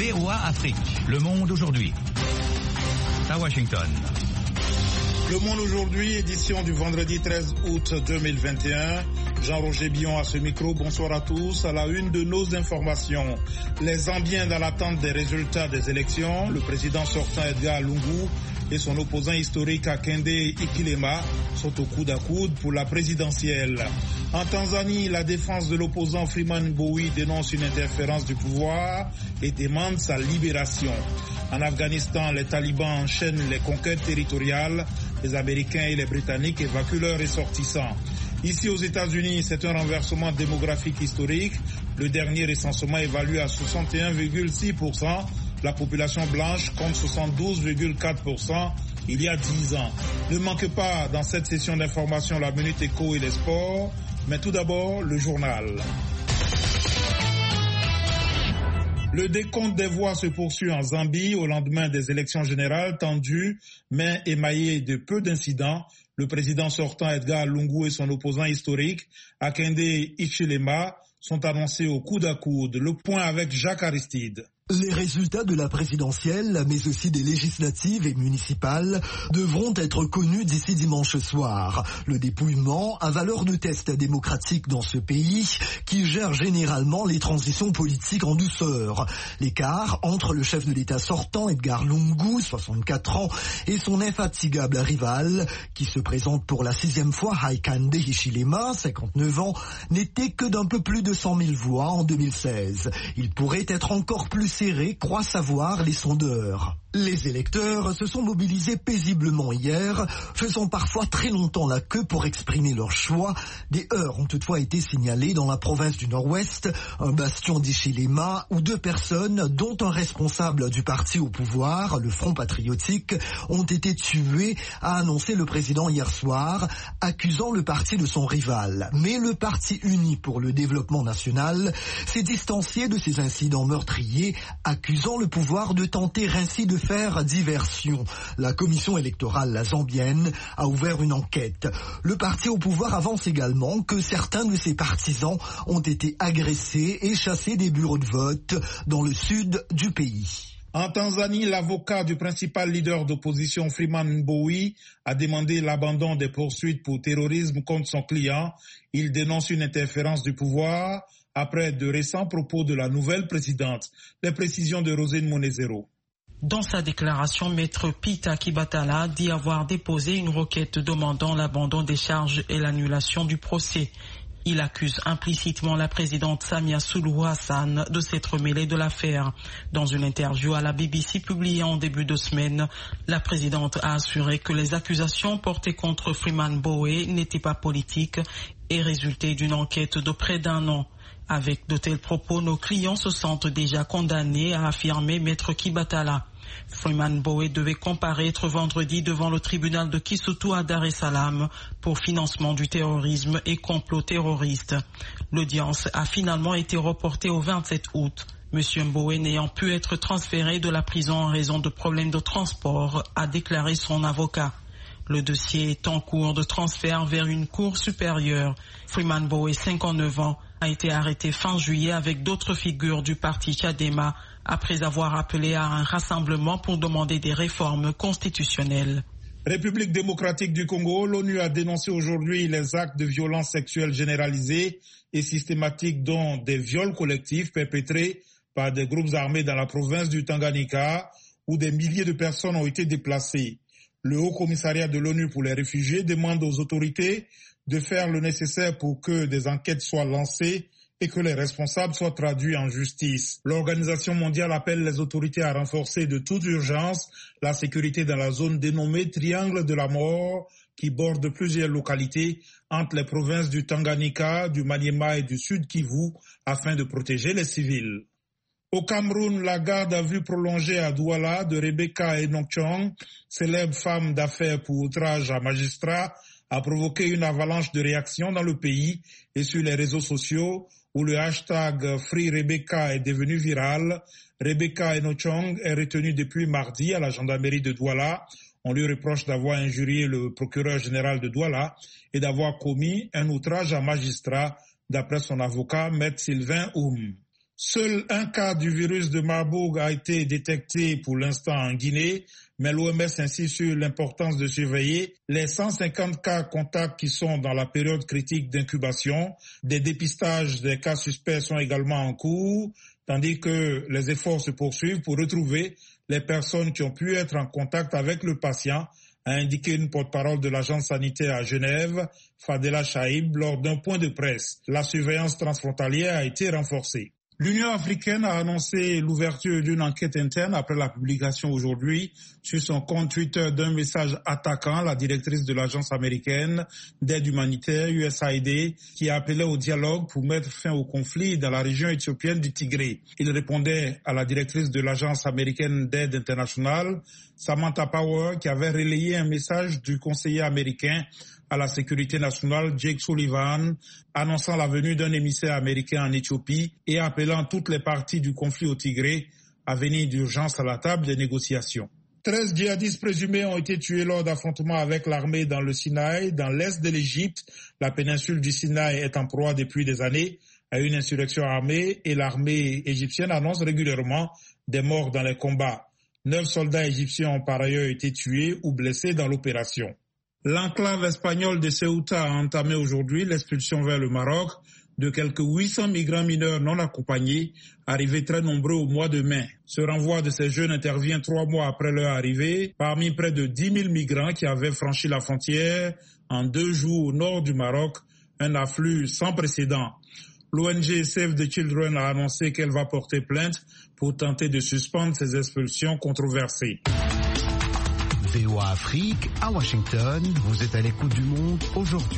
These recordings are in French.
VOA Afrique, Le Monde aujourd'hui. À Washington. Le Monde aujourd'hui, édition du vendredi 13 août 2021. Jean-Roger Billon à ce micro, bonsoir à tous. À la une de nos informations, les Zambiens dans l'attente des résultats des élections, le président sortant Edgar Lungu et son opposant historique Hakainde Hichilema sont au coude à coude pour la présidentielle. En Tanzanie, la défense de l'opposant Freeman Mbowe dénonce une interférence du pouvoir et demande sa libération. En Afghanistan, les talibans enchaînent les conquêtes territoriales. Les Américains et les Britanniques évacuent leurs ressortissants. Ici aux États-Unis, c'est un renversement démographique historique. Le dernier recensement évalue à 61,6% la population blanche contre 72,4% il y a 10 ans. Ne manque pas dans cette session d'information la Minute Éco et les sports. Mais tout d'abord, le journal. Le décompte des voix se poursuit en Zambie au lendemain des élections générales tendues, mais émaillées de peu d'incidents. Le président sortant Edgar Lungu et son opposant historique Hakainde Hichilema sont annoncés au coude à coude. Le point avec Jacques Aristide. Les résultats de la présidentielle, mais aussi des législatives et municipales, devront être connus d'ici dimanche soir. Le dépouillement a valeur de test démocratique dans ce pays qui gère généralement les transitions politiques en douceur. L'écart entre le chef de l'État sortant, Edgar Lungu, 64 ans, et son infatigable rival, qui se présente pour la 6e fois, Hakainde Hichilema, 59 ans, n'était que d'un peu plus de 100 000 voix en 2016. Il pourrait être encore plus serré, croient savoir les sondeurs. Les électeurs se sont mobilisés paisiblement hier, faisant parfois très longtemps la queue pour exprimer leur choix. Des heurts ont toutefois été signalés dans la province du Nord-Ouest, un bastion d'Hichilema où 2 personnes, dont un responsable du parti au pouvoir, le Front Patriotique, ont été tuées, a annoncé le président hier soir, accusant le parti de son rival. Mais le Parti uni pour le développement national s'est distancié de ces incidents meurtriers, accusant le pouvoir de tenter ainsi de faire diversion. La commission électorale zambienne a ouvert une enquête. Le parti au pouvoir avance également que certains de ses partisans ont été agressés et chassés des bureaux de vote dans le sud du pays. En Tanzanie, l'avocat du principal leader d'opposition Freeman Mbowe a demandé l'abandon des poursuites pour terrorisme contre son client. Il dénonce une interférence du pouvoir après de récents propos de la nouvelle présidente. Les précisions de Rosine Monezero. Dans sa déclaration, Maître Peter Kibatala dit avoir déposé une requête demandant l'abandon des charges et l'annulation du procès. Il accuse implicitement la présidente Samia Suluhu Hassan de s'être mêlée de l'affaire. Dans une interview à la BBC publiée en début de semaine, la présidente a assuré que les accusations portées contre Freeman Mbowe n'étaient pas politiques et résultaient d'une enquête de près d'1 an. Avec de tels propos, nos clients se sentent déjà condamnés, a affirmé Maître Kibatala. Freeman Mbowe devait comparaître vendredi devant le tribunal de Kisutu à Dar es Salaam pour financement du terrorisme et complot terroriste. L'audience a finalement été reportée au 27 août. Monsieur Mbowe n'ayant pu être transféré de la prison en raison de problèmes de transport, a déclaré son avocat. Le dossier est en cours de transfert vers une cour supérieure. Freeman Mbowe, 59 ans, a été arrêté fin juillet avec d'autres figures du parti Chadema après avoir appelé à un rassemblement pour demander des réformes constitutionnelles. République démocratique du Congo, l'ONU a dénoncé aujourd'hui les actes de violence sexuelle généralisés et systématiques dont des viols collectifs perpétrés par des groupes armés dans la province du Tanganyika où des milliers de personnes ont été déplacées. Le Haut Commissariat de l'ONU pour les réfugiés demande aux autorités de faire le nécessaire pour que des enquêtes soient lancées et que les responsables soient traduits en justice. L'Organisation mondiale appelle les autorités à renforcer de toute urgence la sécurité dans la zone dénommée Triangle de la Mort qui borde plusieurs localités entre les provinces du Tanganyika, du Maniema et du Sud Kivu afin de protéger les civils. Au Cameroun, la garde à vue prolongée à Douala de Rebecca Enochong, célèbre femme d'affaires pour outrage à magistrat, a provoqué une avalanche de réactions dans le pays et sur les réseaux sociaux où le hashtag Free Rebecca est devenu viral. Rebecca Enochong est retenue depuis mardi à la gendarmerie de Douala. On lui reproche d'avoir injurié le procureur général de Douala et d'avoir commis un outrage à magistrat, d'après son avocat, Maître Sylvain Oum. Seul un cas du virus de Marburg a été détecté pour l'instant en Guinée, mais l'OMS insiste sur l'importance de surveiller les 150 cas contacts qui sont dans la période critique d'incubation. Des dépistages des cas suspects sont également en cours, tandis que les efforts se poursuivent pour retrouver les personnes qui ont pu être en contact avec le patient, a indiqué une porte-parole de l'agence sanitaire à Genève, Fadela Chaïb, lors d'un point de presse. La surveillance transfrontalière a été renforcée. L'Union africaine a annoncé l'ouverture d'une enquête interne après la publication aujourd'hui sur son compte Twitter d'un message attaquant la directrice de l'agence américaine d'aide humanitaire USAID qui appelait au dialogue pour mettre fin au conflit dans la région éthiopienne du Tigré. Il répondait à la directrice de l'agence américaine d'aide internationale, Samantha Power, qui avait relayé un message du conseiller américain à la sécurité nationale Jake Sullivan, annonçant la venue d'un émissaire américain en Éthiopie et appelant toutes les parties du conflit au Tigré à venir d'urgence à la table des négociations. 13 djihadistes présumés ont été tués lors d'affrontements avec l'armée dans le Sinaï, dans l'est de l'Égypte. La péninsule du Sinaï est en proie depuis des années à une insurrection armée et l'armée égyptienne annonce régulièrement des morts dans les combats. 9 soldats égyptiens ont par ailleurs été tués ou blessés dans l'opération. L'enclave espagnole de Ceuta a entamé aujourd'hui l'expulsion vers le Maroc de quelques 800 migrants mineurs non accompagnés, arrivés très nombreux au mois de mai. Ce renvoi de ces jeunes intervient 3 mois après leur arrivée, parmi près de 10 000 migrants qui avaient franchi la frontière en 2 jours au nord du Maroc, un afflux sans précédent. L'ONG Save the Children a annoncé qu'elle va porter plainte pour tenter de suspendre ces expulsions controversées. VOA Afrique, à Washington, vous êtes à l'écoute du monde aujourd'hui.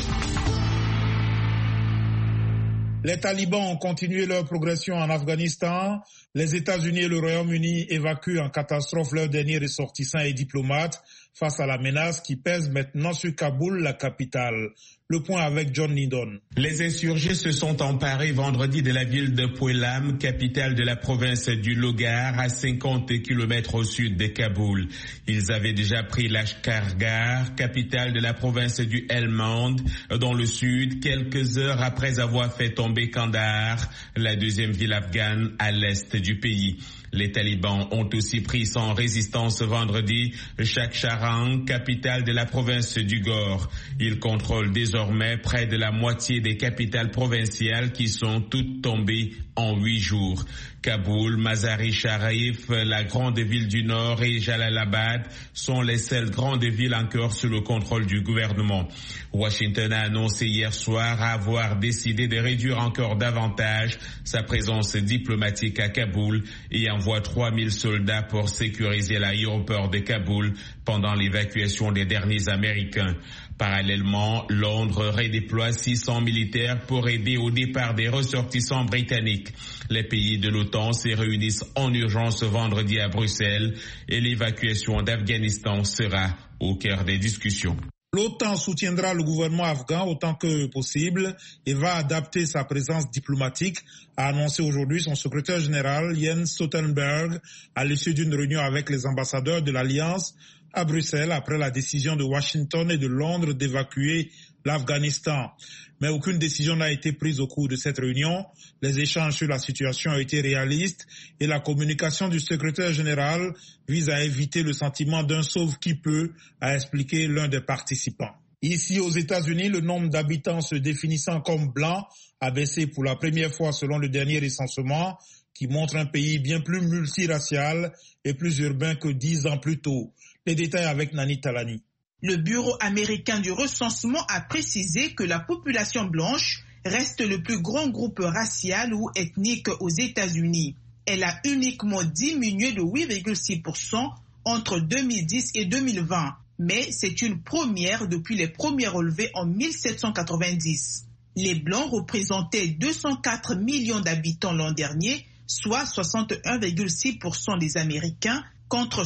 Les talibans ont continué leur progression en Afghanistan. Les États-Unis et le Royaume-Uni évacuent en catastrophe leurs derniers ressortissants et diplomates face à la menace qui pèse maintenant sur Kaboul, la capitale. Le point avec John Lydon. Les insurgés se sont emparés vendredi de la ville de Pouelam, capitale de la province du Logar, à 50 km au sud de Kaboul. Ils avaient déjà pris Lashkargah, capitale de la province du Helmand, dans le sud, quelques heures après avoir fait tomber Kandahar, la deuxième ville afghane à l'est du pays. Les talibans ont aussi pris sans résistance vendredi Chakcharang, capitale de la province du Gor. Ils contrôlent désormais près de la moitié des capitales provinciales qui sont toutes tombées en 8 jours. Kaboul, Mazar-i-Sharif, la grande ville du Nord et Jalalabad sont les seules grandes villes encore sous le contrôle du gouvernement. Washington a annoncé hier soir avoir décidé de réduire encore davantage sa présence diplomatique à Kaboul et envoie 3000 soldats pour sécuriser l'aéroport de Kaboul pendant l'évacuation des derniers Américains. Parallèlement, Londres redéploie 600 militaires pour aider au départ des ressortissants britanniques. Les pays de l'OTAN se réunissent en urgence vendredi à Bruxelles et l'évacuation d'Afghanistan sera au cœur des discussions. L'OTAN soutiendra le gouvernement afghan autant que possible et va adapter sa présence diplomatique, a annoncé aujourd'hui son secrétaire général Jens Stoltenberg à l'issue d'une réunion avec les ambassadeurs de l'Alliance à Bruxelles après la décision de Washington et de Londres d'évacuer l'Afghanistan. Mais aucune décision n'a été prise au cours de cette réunion. Les échanges sur la situation ont été réalistes et la communication du secrétaire général vise à éviter le sentiment d'un sauve-qui-peut, a expliqué l'un des participants. Ici aux États-Unis, le nombre d'habitants se définissant comme blancs a baissé pour la première fois selon le dernier recensement qui montre un pays bien plus multiracial et plus urbain que 10 ans plus tôt. Les détails avec Nani Talani. Le Bureau américain du recensement a précisé que la population blanche reste le plus grand groupe racial ou ethnique aux États-Unis. Elle a uniquement diminué de 8,6% entre 2010 et 2020, mais c'est une première depuis les premiers relevés en 1790. Les Blancs représentaient 204 millions d'habitants l'an dernier, soit 61,6% des Américains, contre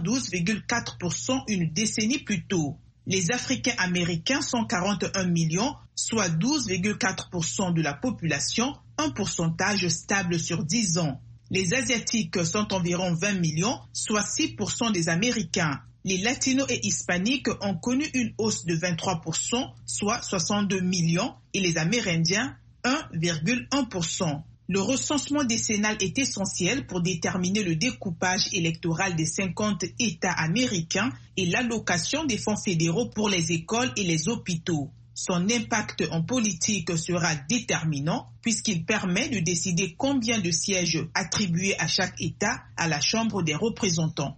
72,4% une décennie plus tôt. Les Africains américains sont 41 millions, soit 12,4% de la population, un pourcentage stable sur 10 ans. Les Asiatiques sont environ 20 millions, soit 6% des Américains. Les Latinos et Hispaniques ont connu une hausse de 23%, soit 62 millions, et les Amérindiens, 1,1%. Le recensement décennal est essentiel pour déterminer le découpage électoral des 50 États américains et l'allocation des fonds fédéraux pour les écoles et les hôpitaux. Son impact en politique sera déterminant puisqu'il permet de décider combien de sièges attribués à chaque État à la Chambre des représentants.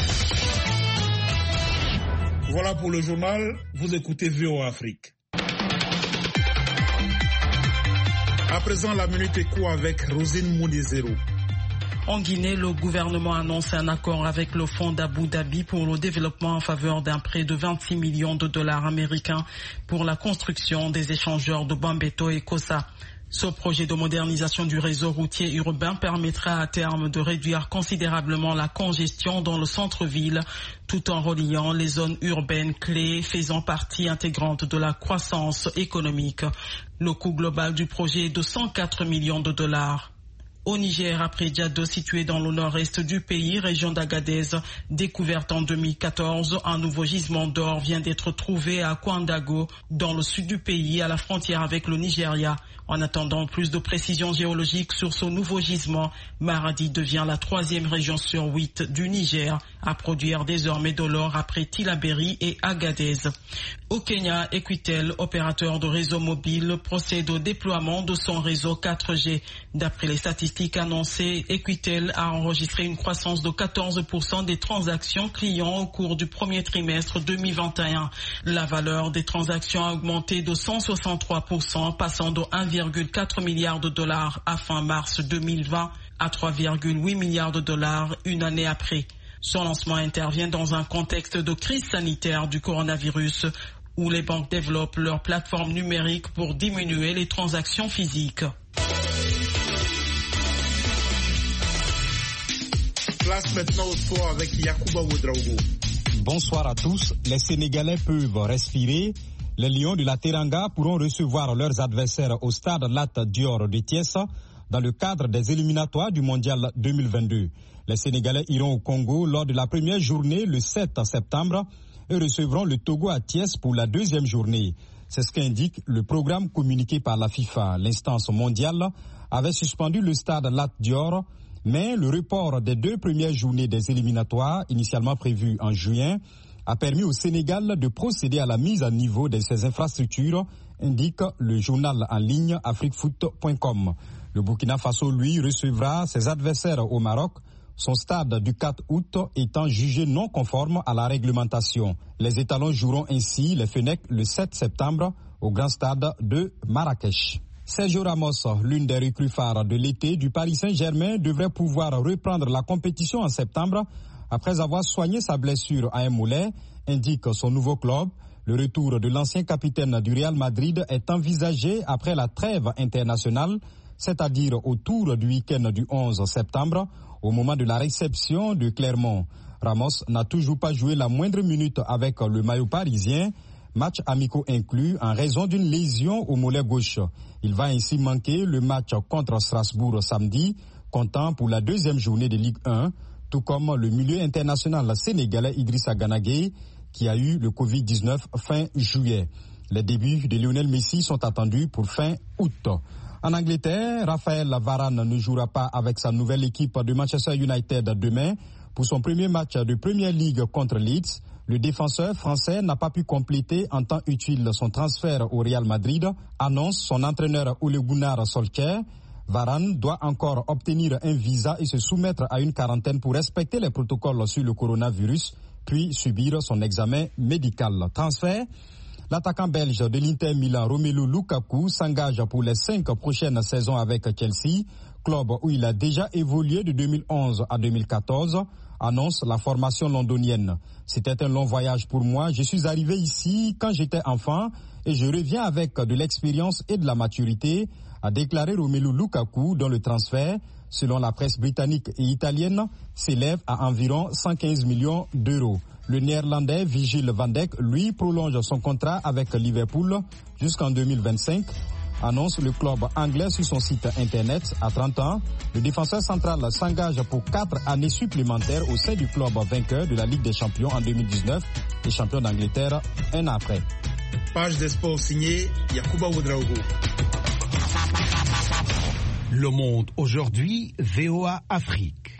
Voilà pour le journal, vous écoutez VOA Afrique. À présent, la Minute Éco avec Rosine Moudizero. En Guinée, le gouvernement annonce un accord avec le fonds d'Abu Dhabi pour le développement en faveur d'un prêt de 26 millions de dollars américains pour la construction des échangeurs de Bambeto et Kossa. Ce projet de modernisation du réseau routier urbain permettra à terme de réduire considérablement la congestion dans le centre-ville tout en reliant les zones urbaines clés faisant partie intégrante de la croissance économique. Le coût global du projet est de 104 millions de dollars. Au Niger, après Diado, situé dans le nord-est du pays, région d'Agadez, découverte en 2014, un nouveau gisement d'or vient d'être trouvé à Kwandago, dans le sud du pays, à la frontière avec le Nigeria. En attendant plus de précisions géologiques sur ce nouveau gisement, Maradi devient la 3e région sur 8 du Niger à produire désormais de l'or après Tillabéri et Agadez. Au Kenya, Equitel, opérateur de réseau mobile, procède au déploiement de son réseau 4G. D'après les statistiques annoncées, Equitel a enregistré une croissance de 14% des transactions clients au cours du premier trimestre 2021. La valeur des transactions a augmenté de 163%, passant de 1,4 milliard de dollars à fin mars 2020 à 3,8 milliards de dollars une année après. Son lancement intervient dans un contexte de crise sanitaire du coronavirus où les banques développent leurs plateformes numériques pour diminuer les transactions physiques. Place maintenant au sport avec Yacouba Ouedraogo. Bonsoir à tous. Les Sénégalais peuvent respirer. Les Lions de la Teranga pourront recevoir leurs adversaires au stade Lat Dior de Thiès dans le cadre des éliminatoires du Mondial 2022. Les Sénégalais iront au Congo lors de la première journée le 7 septembre et recevront le Togo à Thiès pour la deuxième journée. C'est ce qu'indique le programme communiqué par la FIFA. L'instance mondiale avait suspendu le stade Lat Dior, mais le report des 2 premières journées des éliminatoires, initialement prévues en juin, a permis au Sénégal de procéder à la mise à niveau de ses infrastructures, indique le journal en ligne afriquefoot.com. Le Burkina Faso, lui, recevra ses adversaires au Maroc, son stade du 4 août étant jugé non conforme à la réglementation. Les étalons joueront ainsi les Fennecs le 7 septembre au grand stade de Marrakech. Sergio Ramos, l'une des recrues phares de l'été du Paris Saint-Germain, devrait pouvoir reprendre la compétition en septembre après avoir soigné sa blessure à un mollet, indique son nouveau club. Le retour de l'ancien capitaine du Real Madrid est envisagé après la trêve internationale, c'est-à-dire autour du week-end du 11 septembre, au moment de la réception de Clermont. Ramos n'a toujours pas joué la moindre minute avec le maillot parisien, match amicaux inclus en raison d'une lésion au mollet gauche. Il va ainsi manquer le match contre Strasbourg samedi, comptant pour la deuxième journée de Ligue 1, tout comme le milieu international sénégalais Idrissa Gana Gueye, qui a eu le Covid-19 fin juillet. Les débuts de Lionel Messi sont attendus pour fin août. En Angleterre, Raphaël Varane ne jouera pas avec sa nouvelle équipe de Manchester United demain pour son premier match de Premier League contre Leeds. Le défenseur français n'a pas pu compléter en temps utile son transfert au Real Madrid, annonce son entraîneur Ole Gunnar Solskjaer. Varane doit encore obtenir un visa et se soumettre à une quarantaine pour respecter les protocoles sur le coronavirus, puis subir son examen médical. Transfert. L'attaquant belge de l'Inter Milan, Romelu Lukaku, s'engage pour les 5 prochaines saisons avec Chelsea, club où il a déjà évolué de 2011 à 2014, annonce la formation londonienne. C'était un long voyage pour moi. Je suis arrivé ici quand j'étais enfant et je reviens avec de l'expérience et de la maturité, a déclaré Romelu Lukaku, dont le transfert, selon la presse britannique et italienne, s'élève à environ 115 millions d'euros. Le néerlandais Virgil van Dijk, lui, prolonge son contrat avec Liverpool jusqu'en 2025, annonce le club anglais sur son site internet. À 30 ans, le défenseur central s'engage pour 4 années supplémentaires au sein du club vainqueur de la Ligue des Champions en 2019 et champion d'Angleterre un an après. Page des sports signée Yacouba Ouedraogo. Le Monde aujourd'hui, VOA Afrique.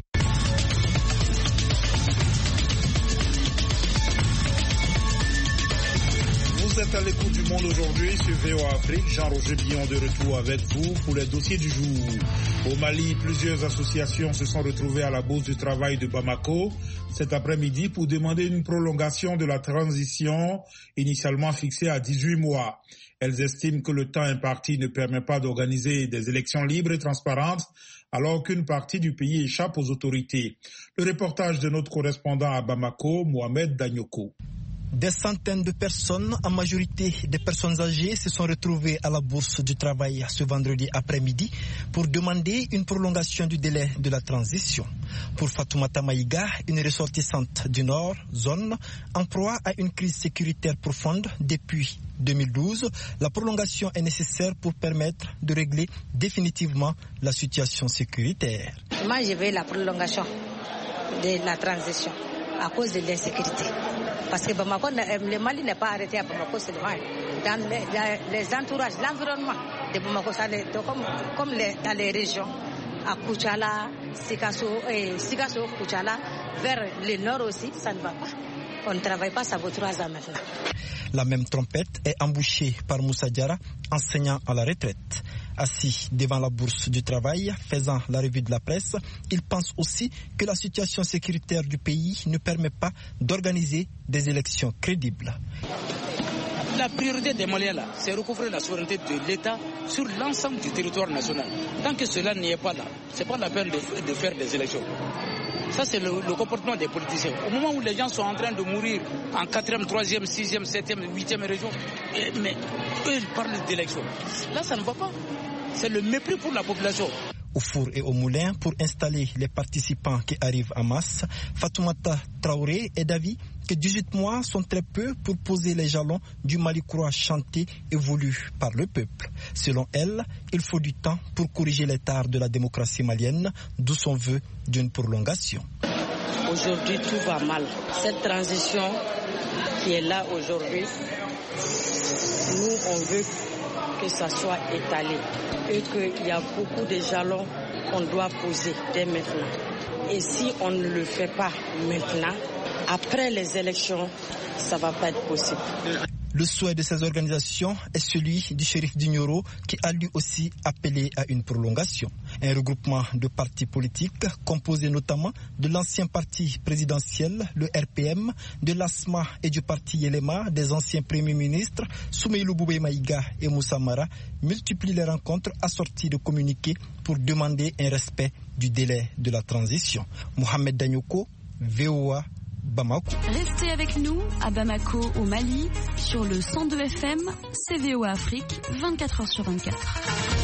Vous êtes à l'écoute du Monde aujourd'hui sur VOA Afrique. Jean-Roger Billon de retour avec vous pour les dossiers du jour. Au Mali, plusieurs associations se sont retrouvées à la Bourse du Travail de Bamako cet après-midi pour demander une prolongation de la transition initialement fixée à 18 mois. Elles estiment que le temps imparti ne permet pas d'organiser des élections libres et transparentes alors qu'une partie du pays échappe aux autorités. Le reportage de notre correspondant à Bamako, Mohamed Danyoko. Des centaines de personnes, en majorité des personnes âgées, se sont retrouvées à la Bourse du Travail ce vendredi après-midi pour demander une prolongation du délai de la transition. Pour Fatoumata Maïga, une ressortissante du Nord, zone en proie à une crise sécuritaire profonde depuis 2012, la prolongation est nécessaire pour permettre de régler définitivement la situation sécuritaire. Moi, je veux la prolongation de la transition à cause de l'insécurité. Parce que Bamako, le Mali n'est pas arrêté à Bamako seulement. Dans les entourages, l'environnement de Bamako, comme dans les régions, à Koutchala, Sikasso, Koutchala, vers le nord aussi, ça ne va pas. On ne travaille pas, ça vaut 3 ans maintenant. La même trompette est embouchée par Moussa Diarra, enseignant à la retraite. Assis devant la Bourse du Travail, faisant la revue de la presse, il pense aussi que la situation sécuritaire du pays ne permet pas d'organiser des élections crédibles. La priorité des Maliens, là, c'est recouvrer la souveraineté de l'État sur l'ensemble du territoire national. Tant que cela n'y est pas là, ce n'est pas la peine de faire des élections. Ça, c'est le comportement des politiciens. Au moment où les gens sont en train de mourir en 4e, 3e, 6e, 7e, 8e région, mais eux, ils parlent d'élections. Là, ça ne va pas. C'est le mépris pour la population. Au four et au moulin, pour installer les participants qui arrivent en masse, Fatoumata Traoré est d'avis que 18 mois sont très peu pour poser les jalons du Mali croix chanté et voulu par le peuple. Selon elle, il faut du temps pour corriger les tares de la démocratie malienne, d'où son vœu d'une prolongation. Aujourd'hui, tout va mal. Cette transition qui est là aujourd'hui, nous, on veut que ça soit étalé et qu'il y a beaucoup de jalons qu'on doit poser dès maintenant. Et si on ne le fait pas maintenant, après les élections, ça ne va pas être possible. Le souhait de ces organisations est celui du shérif d'Ignoro qui a lui aussi appelé à une prolongation. Un regroupement de partis politiques composé notamment de l'ancien parti présidentiel, le RPM, de l'ASMA et du parti Yelema, des anciens premiers ministres, Soumeilou Boubé Maïga et Moussa Mara, multiplient les rencontres assorties de communiqués pour demander un respect du délai de la transition. Mohamed Danyoko, VOA, Bamako. Restez avec nous à Bamako au Mali sur le 102 FM, VOA Afrique, 24h sur 24.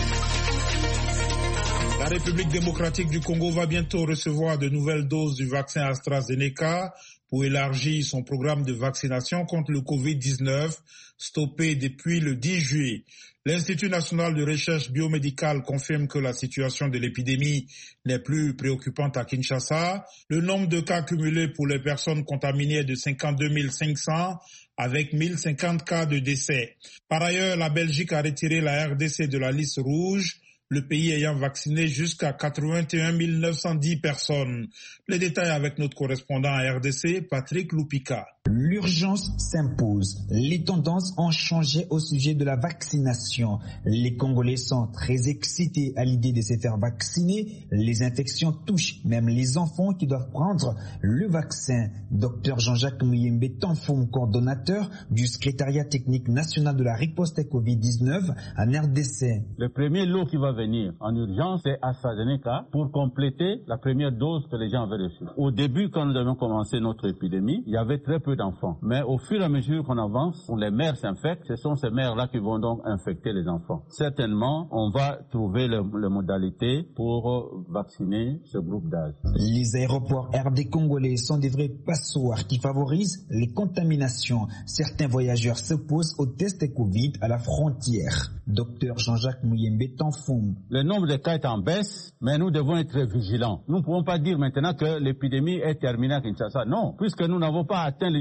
La République démocratique du Congo va bientôt recevoir de nouvelles doses du vaccin AstraZeneca pour élargir son programme de vaccination contre le Covid-19 stoppé depuis le 10 juillet. L'Institut national de recherche biomédicale confirme que la situation de l'épidémie n'est plus préoccupante à Kinshasa. Le nombre de cas cumulés pour les personnes contaminées est de 52 500 avec 1050 cas de décès. Par ailleurs, la Belgique a retiré la RDC de la liste rouge, le pays ayant vacciné jusqu'à 81 910 personnes. Les détails avec notre correspondant à RDC, Patrick Lupika. L'urgence s'impose. Les tendances ont changé au sujet de la vaccination. Les Congolais sont très excités à l'idée de se faire vacciner. Les infections touchent même les enfants qui doivent prendre le vaccin. Dr Jean-Jacques Muyembe Tanfoum, coordonnateur du secrétariat technique national de la riposte Covid-19 en RDC. Le premier lot qui va venir en urgence, c'est AstraZeneca pour compléter la première dose que les gens avaient reçue. Au début, quand nous avions commencé notre épidémie, il y avait très peu d'enfants. Mais au fur et à mesure qu'on avance, les mères s'infectent, ce sont ces mères-là qui vont donc infecter les enfants. Certainement, on va trouver les modalités pour vacciner ce groupe d'âge. Les aéroports RD congolais sont des vrais passoires qui favorisent les contaminations. Certains voyageurs s'opposent aux tests Covid à la frontière. Docteur Jean-Jacques Muyembe Tanfoum. Le nombre de cas est en baisse, mais nous devons être vigilants. Nous ne pouvons pas dire maintenant que l'épidémie est terminée à Kinshasa. Non, puisque nous n'avons pas atteint le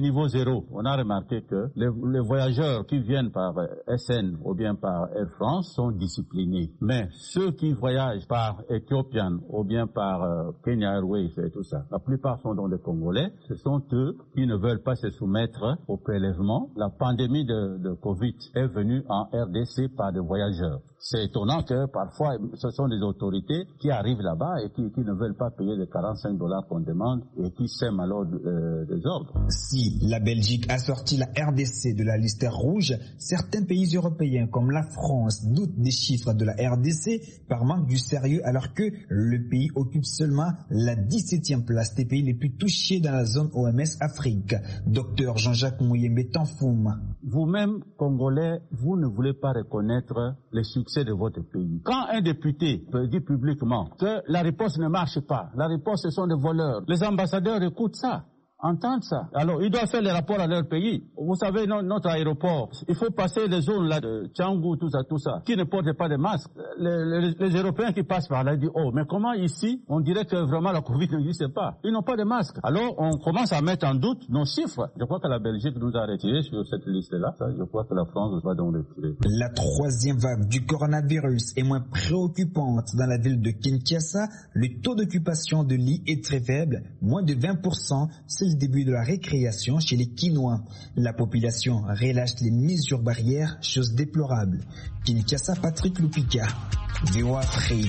niveau zéro. On a remarqué que les voyageurs qui viennent par SN ou bien par Air France sont disciplinés. Mais ceux qui voyagent par Ethiopian ou bien par Kenya Airways et tout ça, la plupart sont donc des Congolais. Ce sont eux qui ne veulent pas se soumettre au prélèvement. La pandémie de Covid est venue en RDC par des voyageurs. C'est étonnant que parfois ce sont des autorités qui arrivent là-bas et qui ne veulent pas payer les $45 qu'on demande et qui sèment alors des ordres. Si la Belgique a sorti la RDC de la liste rouge, certains pays européens comme la France doutent des chiffres de la RDC par manque du sérieux alors que le pays occupe seulement la 17e place des pays les plus touchés dans la zone OMS Afrique. Docteur Jean-Jacques Mouyembe Tanfoum. Vous-même, Congolais, vous ne voulez pas reconnaître les succès de votre pays. Quand un député dit publiquement que la réponse ne marche pas, la réponse ce sont des voleurs, les ambassadeurs écoutent ça, entendent ça. Alors, ils doivent faire les rapports à leur pays. Vous savez, notre aéroport, il faut passer les zones là de Tchangou, tout ça, qui ne portent pas de masques. Les Européens qui passent par là disent, oh, mais comment ici, on dirait que vraiment la Covid n'existe pas. Ils n'ont pas de masques. Alors, on commence à mettre en doute nos chiffres. Je crois que la Belgique nous a retirés sur cette liste-là. Je crois que la France va donc retirer. La troisième vague du coronavirus est moins préoccupante dans la ville de Kinshasa. Le taux d'occupation de lits est très faible, moins de 20%. C'est le début de la récréation chez les Kinois. La population relâche les mesures barrières, chose déplorable. Kinshasa, Patrick Lupika, VOA Afrique.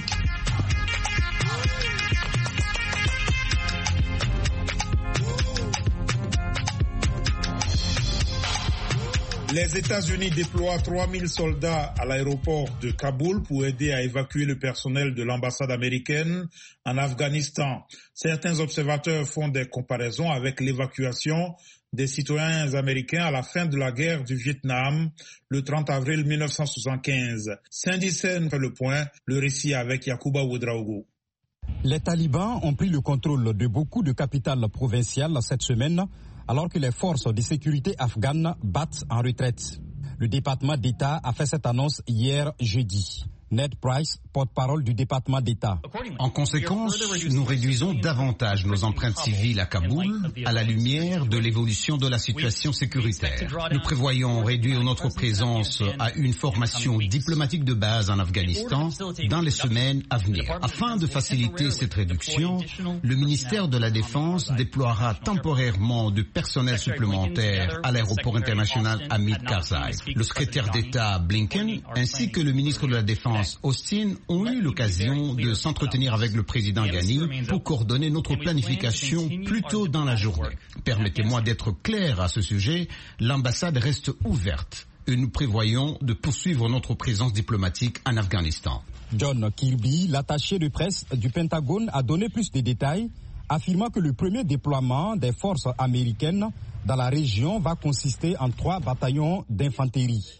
Les États-Unis déploient 3000 soldats à l'aéroport de Kaboul pour aider à évacuer le personnel de l'ambassade américaine en Afghanistan. Certains observateurs font des comparaisons avec l'évacuation des citoyens américains à la fin de la guerre du Vietnam, le 30 avril 1975. Cindy Sen fait le point, le récit avec Yacouba Ouedraogo. Les talibans ont pris le contrôle de beaucoup de capitales provinciales cette semaine, alors que les forces de sécurité afghanes battent en retraite. Le département d'État a fait cette annonce hier jeudi. Ned Price, porte-parole du département d'État. En conséquence, nous réduisons davantage nos empreintes civiles à Kaboul à la lumière de l'évolution de la situation sécuritaire. Nous prévoyons réduire notre présence à une formation diplomatique de base en Afghanistan dans les semaines à venir. Afin de faciliter cette réduction, le ministère de la Défense déploiera temporairement du personnel supplémentaire à l'aéroport international Hamid Karzai. Le secrétaire d'État Blinken ainsi que le ministre de la Défense Austin ont eu l'occasion de s'entretenir avec le président Ghani pour coordonner notre planification plus tôt dans la journée. Permettez-moi d'être clair à ce sujet, l'ambassade reste ouverte et nous prévoyons de poursuivre notre présence diplomatique en Afghanistan. John Kirby, l'attaché de presse du Pentagone, a donné plus de détails, affirmant que le premier déploiement des forces américaines dans la région va consister en 3 bataillons d'infanterie.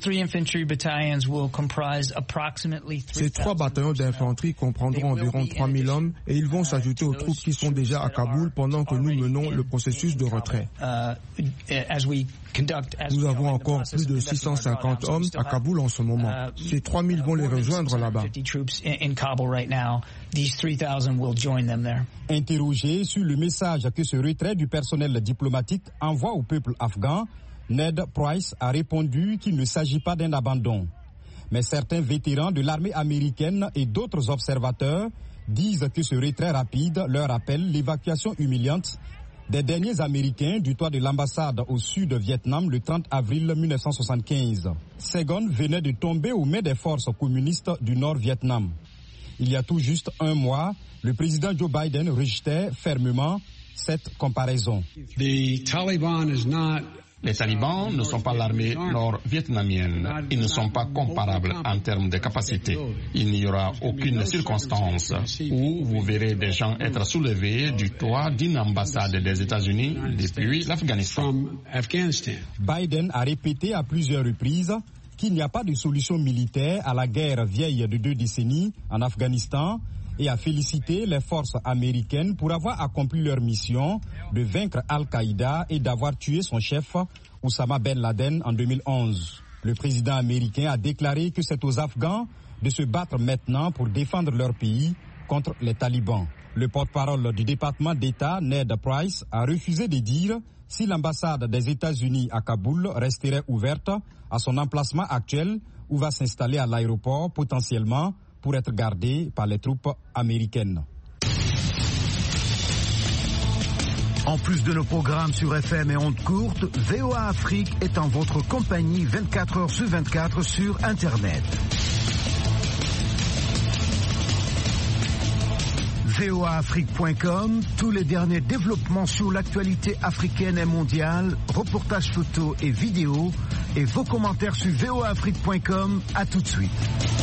Ces 3 bataillons d'infanterie comprendront environ 3000 hommes et ils vont s'ajouter aux troupes qui sont déjà à Kaboul pendant que nous menons le processus de retrait. Nous avons encore plus de 650 hommes à Kaboul en ce moment. Ces 3000 vont les rejoindre là-bas. Interrogé sur le message que ce retrait du personnel diplomatique envoie au peuple afghan, Ned Price a répondu qu'il ne s'agit pas d'un abandon. Mais certains vétérans de l'armée américaine et d'autres observateurs disent que ce retrait rapide leur rappelle l'évacuation humiliante des derniers Américains du toit de l'ambassade au sud de Vietnam le 30 avril 1975. Saigon venait de tomber aux mains des forces communistes du Nord-Vietnam. Il y a tout juste un mois, le président Joe Biden rejetait fermement cette comparaison. Les talibans ne sont pas l'armée nord-vietnamienne. Ils ne sont pas comparables en termes de capacité. Il n'y aura aucune circonstance où vous verrez des gens être soulevés du toit d'une ambassade des États-Unis depuis l'Afghanistan. Biden a répété à plusieurs reprises qu'il n'y a pas de solution militaire à la guerre vieille de 2 décennies en Afghanistan et a félicité les forces américaines pour avoir accompli leur mission de vaincre Al-Qaïda et d'avoir tué son chef Oussama Ben Laden en 2011. Le président américain a déclaré que c'est aux Afghans de se battre maintenant pour défendre leur pays contre les talibans. Le porte-parole du département d'État, Ned Price, a refusé de dire si l'ambassade des États-Unis à Kaboul resterait ouverte à son emplacement actuel ou va s'installer à l'aéroport potentiellement pour être gardée par les troupes américaines. En plus de nos programmes sur FM et ondes courtes, VOA Afrique est en votre compagnie 24 heures sur 24 sur Internet. voaafrique.com, tous les derniers développements sur l'actualité africaine et mondiale, reportages photos et vidéos, et vos commentaires sur voaafrique.com. À tout de suite.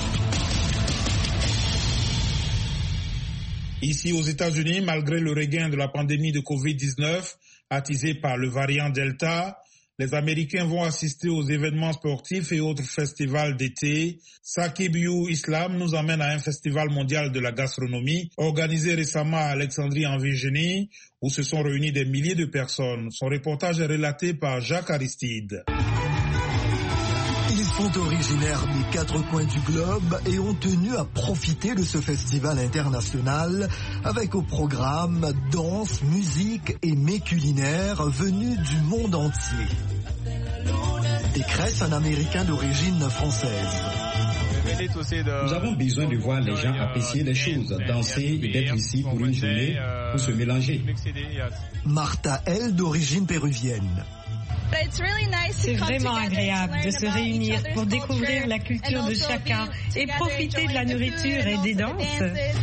Ici aux États-Unis, malgré le regain de la pandémie de Covid-19, attisée par le variant Delta, les Américains vont assister aux événements sportifs et autres festivals d'été. Sakib You Islam nous emmène à un festival mondial de la gastronomie organisé récemment à Alexandrie en Virginie, où se sont réunis des milliers de personnes. Son reportage est relaté par Jacques Aristide. Ils sont originaires des 4 coins du globe et ont tenu à profiter de ce festival international avec au programme danse, musique et mets culinaires venus du monde entier. Décresse, un Américain d'origine française. Nous avons besoin de voir les gens apprécier les choses, danser et d'être ici pour une journée, pour se mélanger. Martha L, d'origine péruvienne. C'est vraiment agréable de se réunir pour découvrir la culture de chacun et profiter de la nourriture et des danses.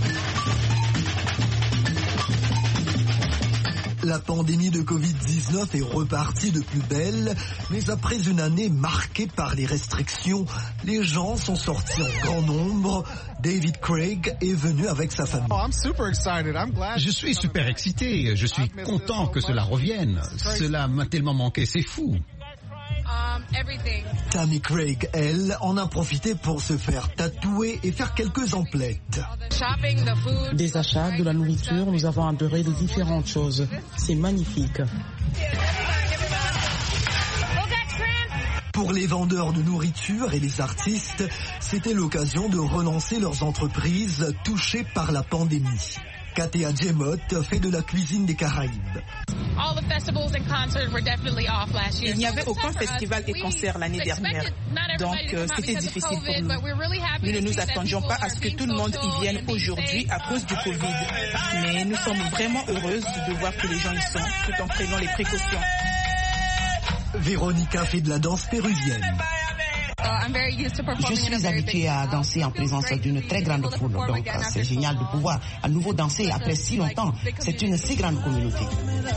La pandémie de Covid-19 est repartie de plus belle, mais après une année marquée par les restrictions, les gens sont sortis en grand nombre. David Craig est venu avec sa famille. Je suis super excité, je suis content que cela revienne. Cela m'a tellement manqué, c'est fou. Tammy Craig, elle, en a profité pour se faire tatouer et faire quelques emplettes. Des achats, de la nourriture, nous avons adoré de différentes choses. C'est magnifique. Pour les vendeurs de nourriture et les artistes, c'était l'occasion de relancer leurs entreprises touchées par la pandémie. Katea Djemot fait de la cuisine des Caraïbes. Il n'y avait aucun festival et concert l'année dernière, donc c'était difficile pour nous. Nous ne nous attendions pas à ce que tout le monde y vienne aujourd'hui à cause du Covid. Mais nous sommes vraiment heureuses de voir que les gens y sont, tout en prenant les précautions. Véronica fait de la danse péruvienne. Je suis habituée à danser en présence d'une très grande foule, donc c'est génial de pouvoir à nouveau danser après si longtemps. C'est une si grande communauté.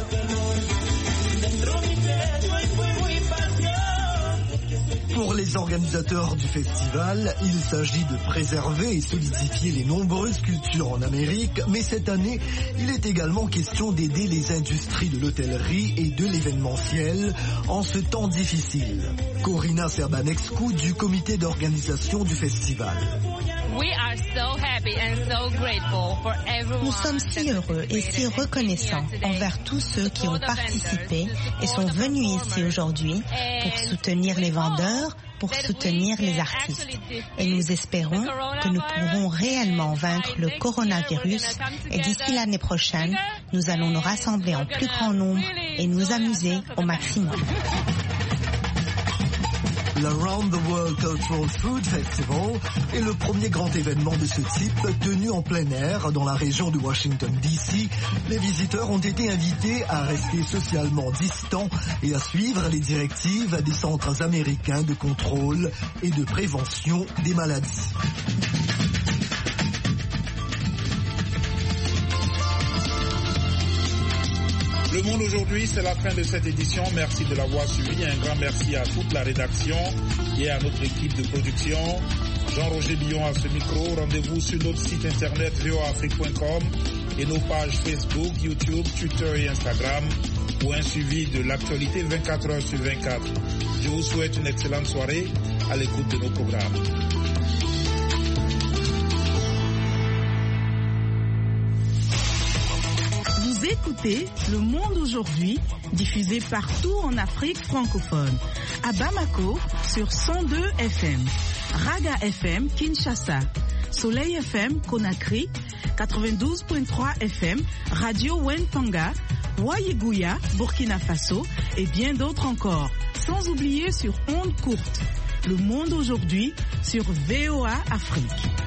Pour les organisateurs du festival, il s'agit de préserver et solidifier les nombreuses cultures en Amérique, mais cette année, il est également question d'aider les industries de l'hôtellerie et de l'événementiel en ce temps difficile. Corina Serbanexcu du comité d'organisation du festival. Nous sommes si heureux et si reconnaissants envers tous ceux qui ont participé et sont venus ici aujourd'hui pour soutenir les vendeurs, pour soutenir les artistes. Et nous espérons que nous pourrons réellement vaincre le coronavirus et d'ici l'année prochaine, nous allons nous rassembler en plus grand nombre et nous amuser au maximum. L'Around the World Cultural Food Festival est le premier grand événement de ce type tenu en plein air dans la région de Washington DC. Les visiteurs ont été invités à rester socialement distants et à suivre les directives des centres américains de contrôle et de prévention des maladies. Le Monde aujourd'hui, c'est la fin de cette édition. Merci de l'avoir suivi. Un grand merci à toute la rédaction et à notre équipe de production. Jean-Roger Billon à ce micro. Rendez-vous sur notre site internet voaafrique.com et nos pages Facebook, YouTube, Twitter et Instagram pour un suivi de l'actualité 24 heures sur 24. Je vous souhaite une excellente soirée à l'écoute de nos programmes. Écoutez Le Monde aujourd'hui, diffusé partout en Afrique francophone. À Bamako, sur 102 FM. Raga FM, Kinshasa. Soleil FM, Conakry. 92.3 FM. Radio Wentanga. Ouaïgouya, Burkina Faso et bien d'autres encore. Sans oublier sur ondes courtes. Le monde aujourd'hui sur VOA Afrique.